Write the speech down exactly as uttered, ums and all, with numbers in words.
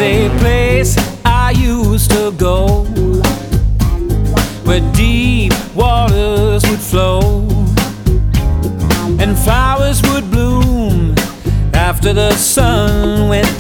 a place I used to go, where deep waters would flow and flowers would bloom after the sun went